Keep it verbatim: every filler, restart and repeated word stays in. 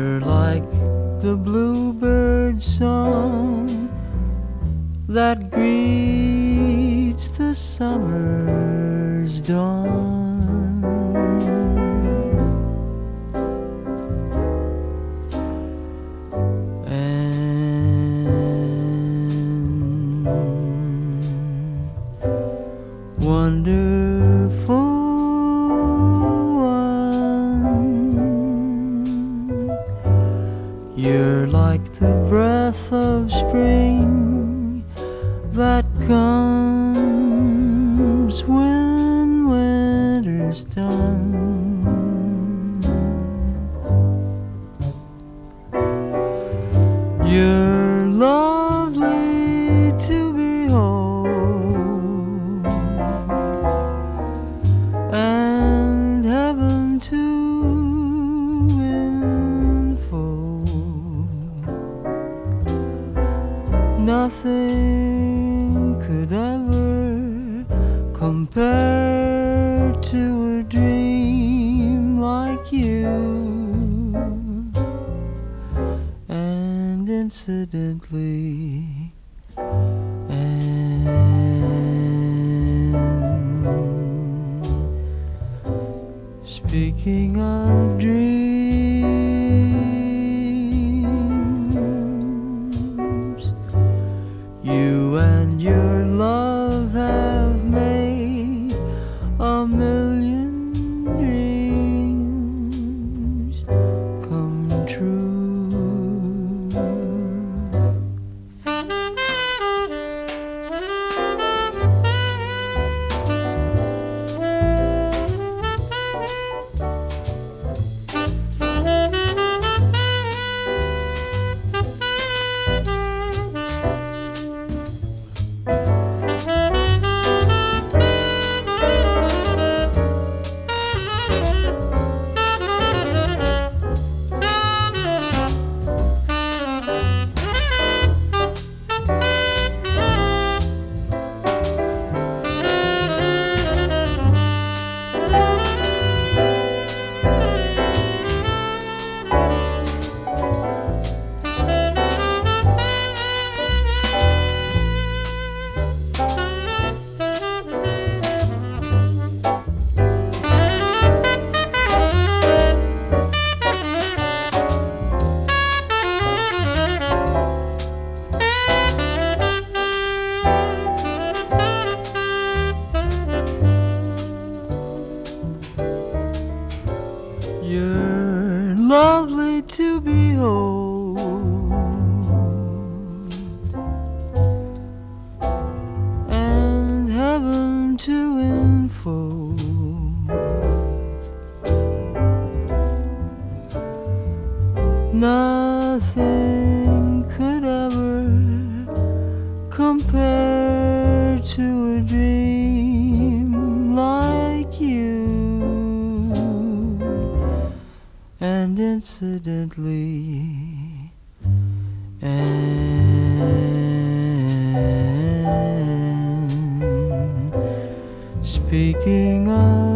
You're like the bluebird song that greets the summer's dawn. And wonderful one, you're like the breath of spring that comes when winter's done. You're lovely to behold, and heaven to enfold. Nothing could ever compare to a dream like you. And incidentally, and speaking of dreams, you and your love have made a million dreams come true. You're lovely to behold, and heaven to enfold. Nothing could ever compare to a dream like you. And incidentally, and speaking of